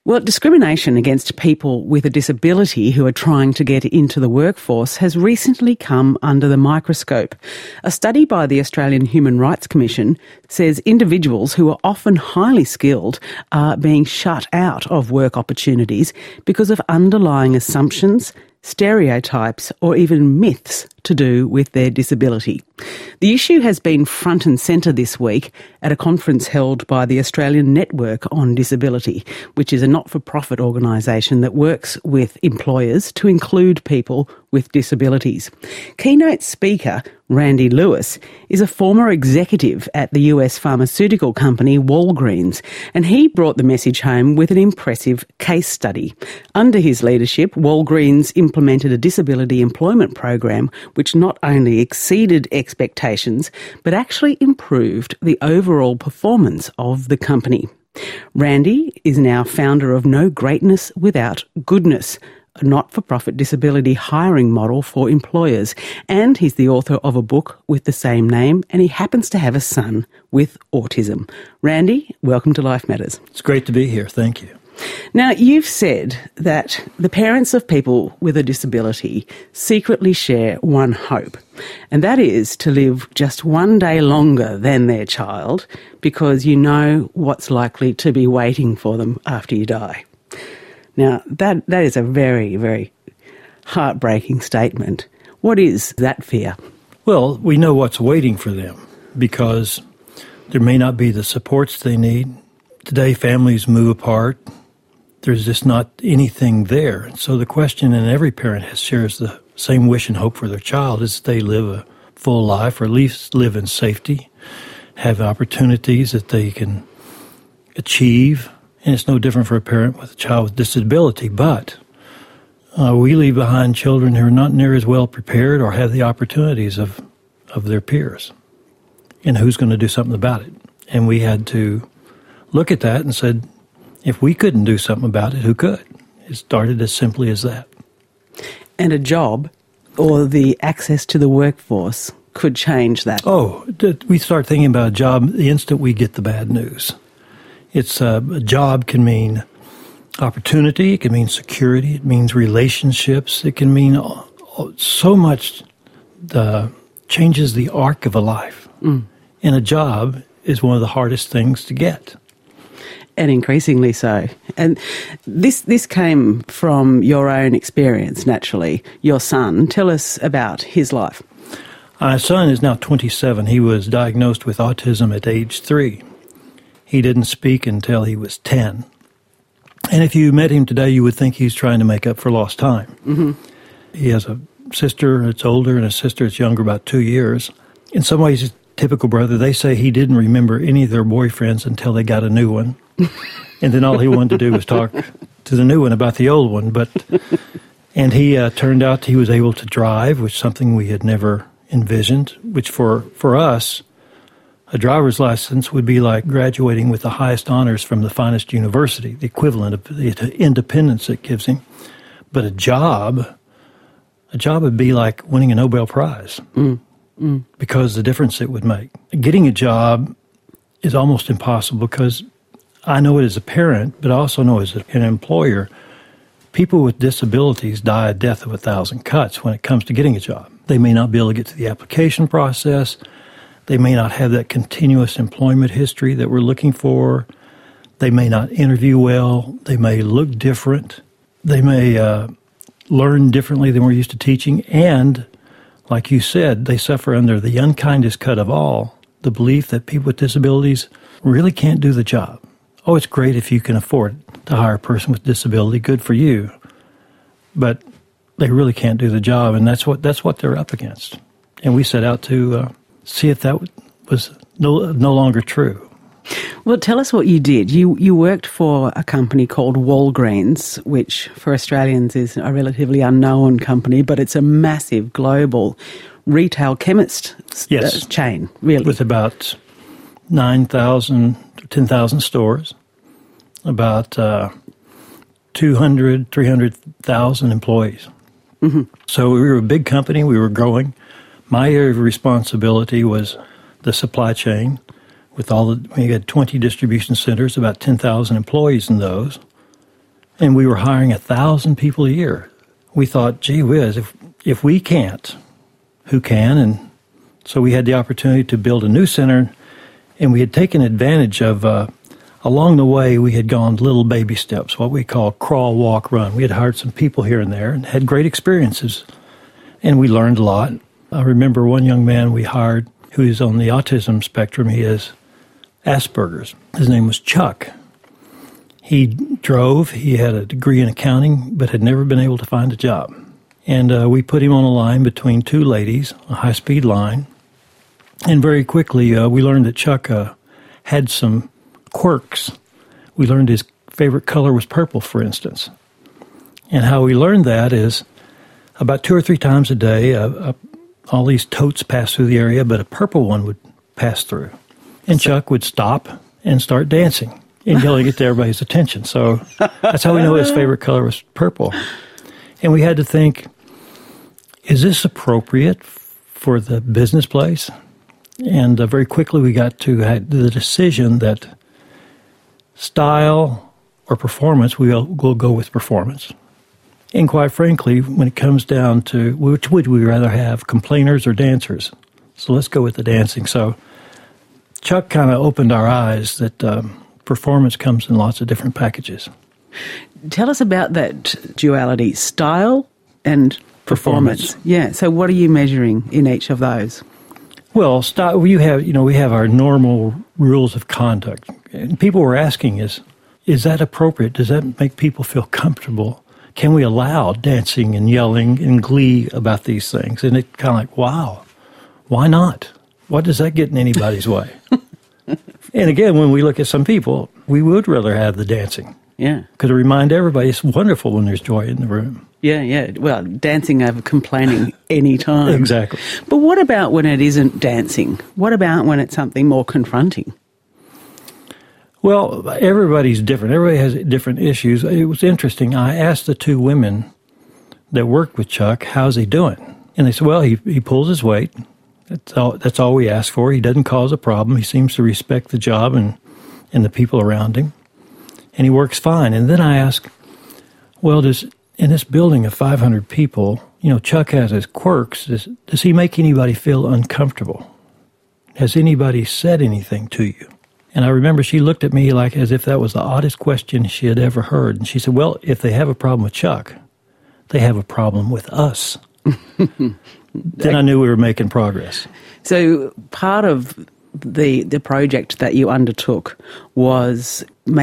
Well, discrimination against people with a disability who are trying to get into the workforce has recently come under the microscope. A study by the Australian Human Rights Commission says individuals who are often highly skilled are being shut out of work opportunities because of underlying assumptions, stereotypes, or even myths to do with their disability. The issue has been front and centre this week at a conference held by the Australian Network on Disability, which is a not-for-profit organisation that works with employers to include people with disabilities. Keynote speaker Randy Lewis is a former executive at the US pharmaceutical company Walgreens, and he brought the message home with an impressive case study. Under his leadership, Walgreens implemented a disability employment program which not only exceeded expectations, but actually improved the overall performance of the company. Randy is now founder of No Greatness Without Goodness, a not-for-profit disability hiring model for employers, and he's the author of a book with the same name, and he happens to have a son with autism. Randy, welcome to Life Matters. It's great to be here. Thank you. Now, you've said that the parents of people with a disability secretly share one hope, and that is to live just one day longer than their child because you know what's likely to be waiting for them after you die. Now, that is a very, very heartbreaking statement. What is that fear? Well, we know what's waiting for them because there may not be the supports they need. Today, families move apart. There's just not anything there. And so the question, and every parent shares the same wish and hope for their child, is that they live a full life or at least live in safety, have opportunities that they can achieve. And it's no different for a parent with a child with disability. But we leave behind children who are not near as well prepared or have the opportunities of their peers. And who's going to do something about it? And we had to look at that and said, if we couldn't do something about it, who could? It started as simply as that. And a job or the access to the workforce could change that. Oh, we start thinking about a job the instant we get the bad news. It's a job can mean opportunity, it can mean security, it means relationships, it can mean so much changes the arc of a life. And a job is one of the hardest things to get. And increasingly so. And this came from your own experience, naturally. Your son, tell us about his life. My son is now 27. He was diagnosed with autism at age 3. He didn't speak until he was 10. And if you met him today, you would think he's trying to make up for lost time. Mm-hmm. He has a sister that's older and a sister that's younger, about 2 years. In some ways, he's a typical brother. They say he didn't remember any of their boyfriends until they got a new one. And then all he wanted to do was talk to the new one about the old one. And he turned out he was able to drive, which is something we had never envisioned, which for us, a driver's license would be like graduating with the highest honors from the finest university, the equivalent of the independence it gives him. But a job would be like winning a Nobel Prize because the difference it would make. Getting a job is almost impossible because I know it as a parent, but I also know as an employer, people with disabilities die a death of 1,000 cuts when it comes to getting a job. They may not be able to get to the application process. They may not have that continuous employment history that we're looking for. They may not interview well. They may look different. They may learn differently than we're used to teaching. And, like you said, they suffer under the unkindest cut of all, the belief that people with disabilities really can't do the job. Oh, it's great if you can afford to hire a person with disability. Good for you. But they really can't do the job, and that's what they're up against. And we set out to see if that was no longer true. Well, tell us what you did. You worked for a company called Walgreens, which for Australians is a relatively unknown company, but it's a massive global retail chemist chain, really. With about 9,000 to 10,000 stores, about 300,000 employees. Mm-hmm. So we were a big company. We were growing. My area of responsibility was the supply chain. We had 20 distribution centers, about 10,000 employees in those. And we were hiring 1,000 people a year. We thought, gee whiz, if we can't, who can? And so we had the opportunity to build a new center, and we had taken advantage of, along the way, we had gone little baby steps, what we call crawl, walk, run. We had hired some people here and there and had great experiences, and we learned a lot. I remember one young man we hired who is on the autism spectrum. He has Asperger's. His name was Chuck. He drove. He had a degree in accounting, but had never been able to find a job. And we put him on a line between two ladies, a high-speed line. And very quickly, we learned that Chuck had some quirks. We learned his favorite color was purple, for instance. And how we learned that is about 2 or 3 times a day, all these totes pass through the area, but a purple one would pass through. And Chuck would stop and start dancing until he get to everybody's attention. So that's how we know his favorite color was purple. And we had to think, is this appropriate for the business place? And very quickly we got to the decision that style or performance, we'll go with performance. And quite frankly, when it comes down to which would we rather have, complainers or dancers? So let's go with the dancing. So Chuck kind of opened our eyes that performance comes in lots of different packages. Tell us about that duality, style and performance. Yeah, so what are you measuring in each of those? Well, style, we have our normal rules of conduct. And people were asking is that appropriate? Does that make people feel comfortable? Can we allow dancing and yelling and glee about these things? And it's kind of like, wow, why not? What does that get in anybody's way? And again, when we look at some people, we would rather have the dancing. Yeah. Because it remind everybody it's wonderful when there's joy in the room. Yeah. Well, dancing over complaining any time. Exactly. But what about when it isn't dancing? What about when it's something more confronting? Well, everybody's different. Everybody has different issues. It was interesting. I asked the 2 women that worked with Chuck, how's he doing? And they said, well, he pulls his weight. That's all we ask for. He doesn't cause a problem. He seems to respect the job and the people around him. And he works fine. And then I asked, well, in this building of 500 people, Chuck has his quirks. Does he make anybody feel uncomfortable? Has anybody said anything to you? And I remember she looked at me like as if that was the oddest question she had ever heard. And she said, well, if they have a problem with Chuck, they have a problem with us. Then I knew we were making progress. So part of the project that you undertook was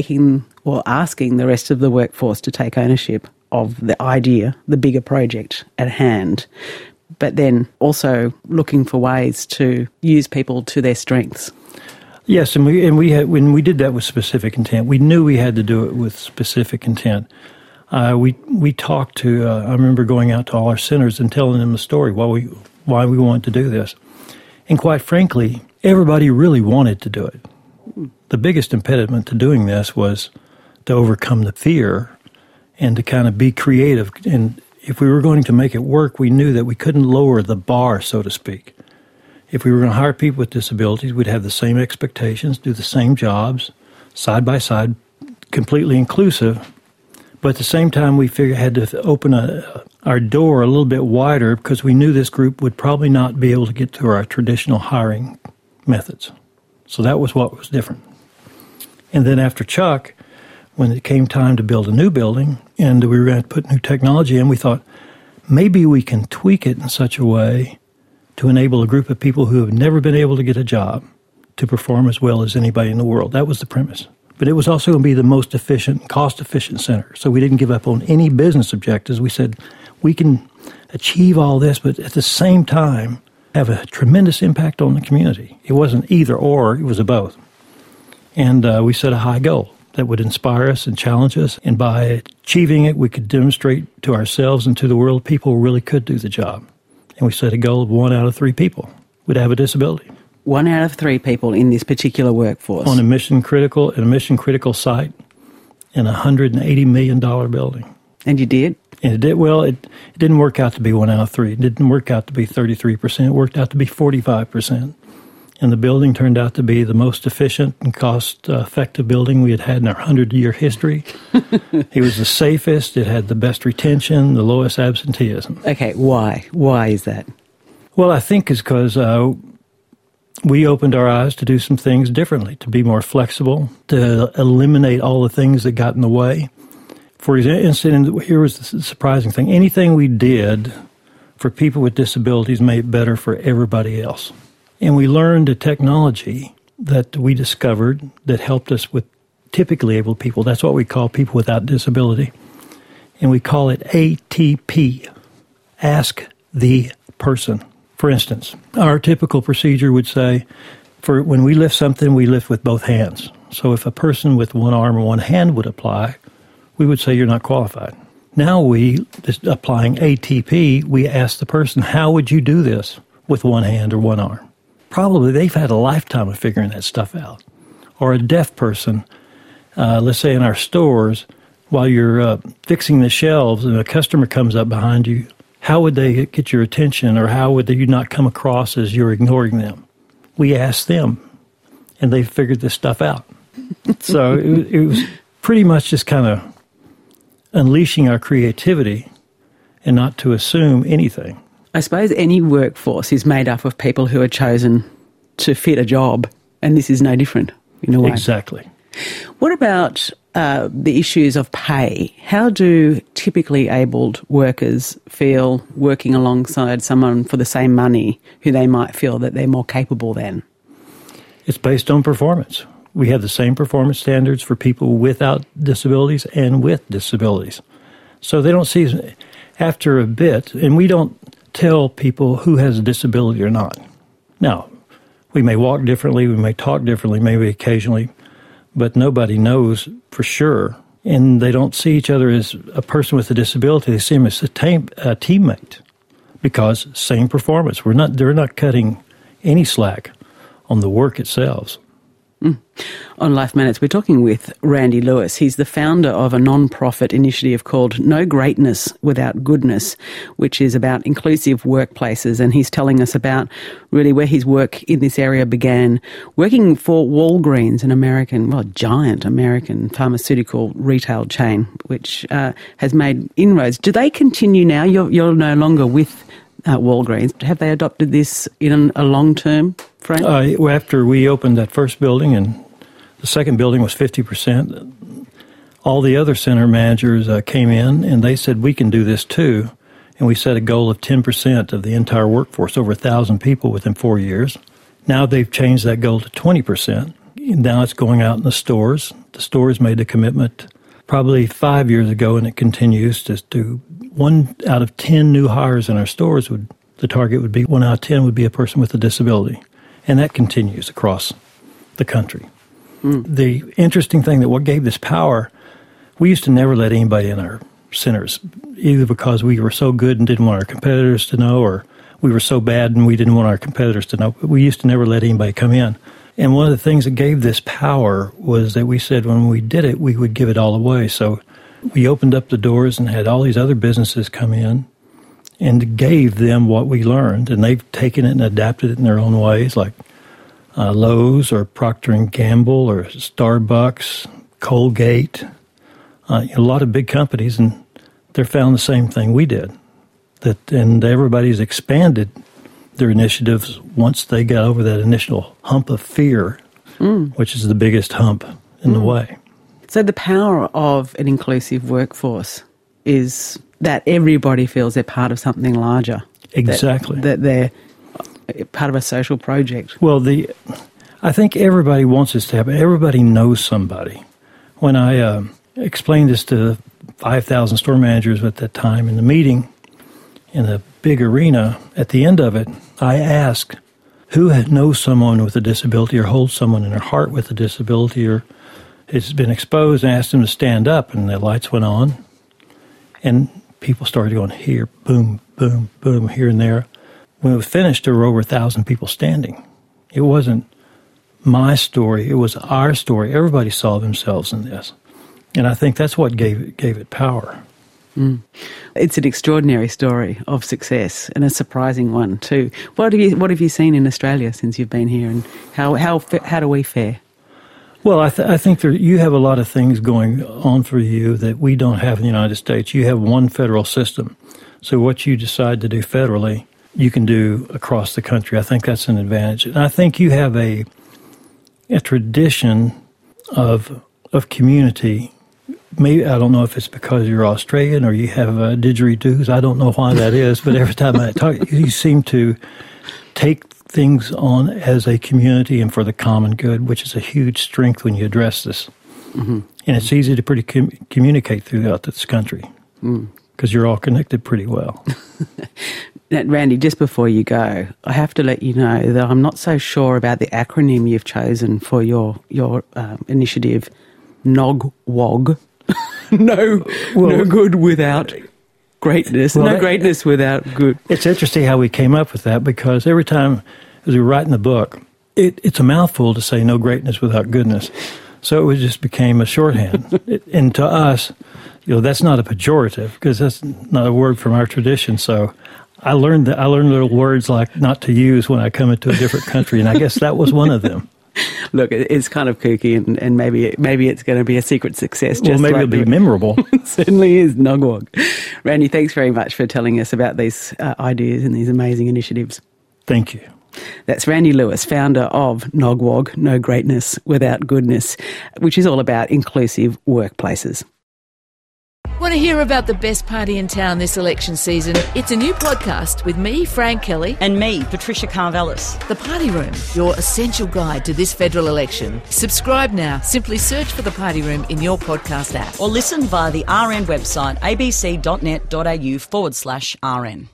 asking the rest of the workforce to take ownership of the idea, the bigger project at hand, but then also looking for ways to use people to their strengths. Yes, and we had, when we did that with specific intent, we knew we had to do it with specific intent. We talked to. I remember going out to all our centers and telling them the story why we wanted to do this, and quite frankly, everybody really wanted to do it. The biggest impediment to doing this was to overcome the fear and to kind of be creative. And if we were going to make it work, we knew that we couldn't lower the bar, so to speak. If we were going to hire people with disabilities, we'd have the same expectations, do the same jobs, side by side, completely inclusive. But at the same time, we had to open our door a little bit wider because we knew this group would probably not be able to get through our traditional hiring methods. So that was what was different. And then after Chuck, when it came time to build a new building and we were going to put new technology in, we thought maybe we can tweak it in such a way to enable a group of people who have never been able to get a job to perform as well as anybody in the world. That was the premise. But it was also going to be the most efficient, cost-efficient center. So we didn't give up on any business objectives. We said we can achieve all this, but at the same time have a tremendous impact on the community. It wasn't either or, it was a both. And we set a high goal that would inspire us and challenge us. And by achieving it, we could demonstrate to ourselves and to the world people really could do the job. And we set a goal of 1 out of 3 people would have a disability. 1 out of 3 people in this particular workforce. On a mission critical site in a $180 million building. And you did? And it did. Well, it didn't work out to be 1 out of 3. It didn't work out to be 33%. It worked out to be 45%. And the building turned out to be the most efficient and cost-effective building we had in our 100-year history. It was the safest. It had the best retention, the lowest absenteeism. Okay, why? Why is that? Well, I think it's because we opened our eyes to do some things differently, to be more flexible, to eliminate all the things that got in the way. For instance, here was the surprising thing. Anything we did for people with disabilities made it better for everybody else. And we learned a technology that we discovered that helped us with typically able people. That's what we call people without disability. And we call it ATP, Ask the Person. For instance, our typical procedure would say, for when we lift something, we lift with both hands. So if a person with one arm or one hand would apply, we would say you're not qualified. Now just applying ATP, we ask the person, how would you do this with one hand or one arm? Probably they've had a lifetime of figuring that stuff out. Or a deaf person, let's say in our stores, while you're fixing the shelves and a customer comes up behind you, how would they get your attention, or how would you not come across as you're ignoring them? We asked them, and they figured this stuff out. So it was pretty much just kind of unleashing our creativity and not to assume anything. I suppose any workforce is made up of people who are chosen to fit a job, and this is no different in a way. Exactly. What about the issues of pay? How do typically abled workers feel working alongside someone for the same money who they might feel that they're more capable than? It's based on performance. We have the same performance standards for people without disabilities and with disabilities. So they don't see, after a bit, and we don't tell people who has a disability or not. Now, we may walk differently, we may talk differently, maybe occasionally, but nobody knows for sure. And they don't see each other as a person with a disability. They see them as a teammate, because same performance. They're not cutting any slack on the work itself. On Life Matters, we're talking with Randy Lewis. He's the founder of a non-profit initiative called No Greatness Without Goodness, which is about inclusive workplaces, and he's telling us about really where his work in this area began, working for Walgreens, an giant American pharmaceutical retail chain, which has made inroads. Do they continue now? You're no longer with Walgreens. Have they adopted this in a long-term frame? After we opened that first building, and the second building was 50%, all the other center managers came in and they said, we can do this too. And we set a goal of 10% of the entire workforce, over 1,000 people within 4 years. Now they've changed that goal to 20%. Now it's going out in the stores. The stores made the commitment probably 5 years ago, and it continues to do 1 out of 10 new hires in our stores the target would be 1 out of 10 would be a person with a disability. And that continues across the country. The interesting thing that what gave this power, we used to never let anybody in our centers, either because we were so good and didn't want our competitors to know, or we were so bad and we didn't want our competitors to know. But we used to never let anybody come in. And one of the things that gave this power was that we said when we did it, we would give it all away. So we opened up the doors and had all these other businesses come in and gave them what we learned. And they've taken it and adapted it in their own ways, like Lowe's or Procter & Gamble or Starbucks, Colgate, a lot of big companies, and they're found the same thing we did. And everybody's expanded their initiatives once they got over that initial hump of fear, which is the biggest hump in the way. So the power of an inclusive workforce is that everybody feels they're part of something larger. Exactly. That they're part of a social project. Well, I think everybody wants this to happen. Everybody knows somebody. When I explained this to 5,000 store managers at that time in the meeting, in the big arena, at the end of it, I asked who knows someone with a disability or holds someone in their heart with a disability or has been exposed, and asked them to stand up, and the lights went on, and people started going here, boom, boom, boom, here and there. When it was finished, there were over 1,000 people standing. It wasn't my story, it was our story. Everybody saw themselves in this. And I think that's what gave it power. It's an extraordinary story of success and a surprising one too. What have you seen in Australia since you've been here, and how do we fare? Well, I think you have a lot of things going on for you that we don't have in the United States. You have one federal system. So what you decide to do federally, you can do across the country. I think that's an advantage. And I think you have a tradition of community. Maybe, I don't know if it's because you're Australian or you have didgeridoos. I don't know why that is, but every time I talk, you seem to take things on as a community and for the common good, which is a huge strength when you address this. Mm-hmm. And it's easy to communicate throughout this country because you're all connected pretty well. Now, Randy, just before you go, I have to let you know that I'm not so sure about the acronym you've chosen for your initiative, NOGWOG. No good without greatness. Well, no greatness without good. It's interesting how we came up with that, because every time as we were writing the book, it's a mouthful to say no greatness without goodness. So it just became a shorthand. And to us, that's not a pejorative, because that's not a word from our tradition. So I learned little words like not to use when I come into a different country, and I guess that was one of them. Look, it's kind of kooky, and maybe it's going to be a secret success. Well, maybe it'll be memorable. It certainly is, NOGWOG. Randy, thanks very much for telling us about these ideas and these amazing initiatives. Thank you. That's Randy Lewis, founder of NOGWOG, No Greatness Without Goodness, which is all about inclusive workplaces. Want to hear about the best party in town this election season? It's a new podcast with me, Fran Kelly. And me, Patricia Carvelis. The Party Room, your essential guide to this federal election. Subscribe now. Simply search for The Party Room in your podcast app. Or listen via the RN website, abc.net.au/RN.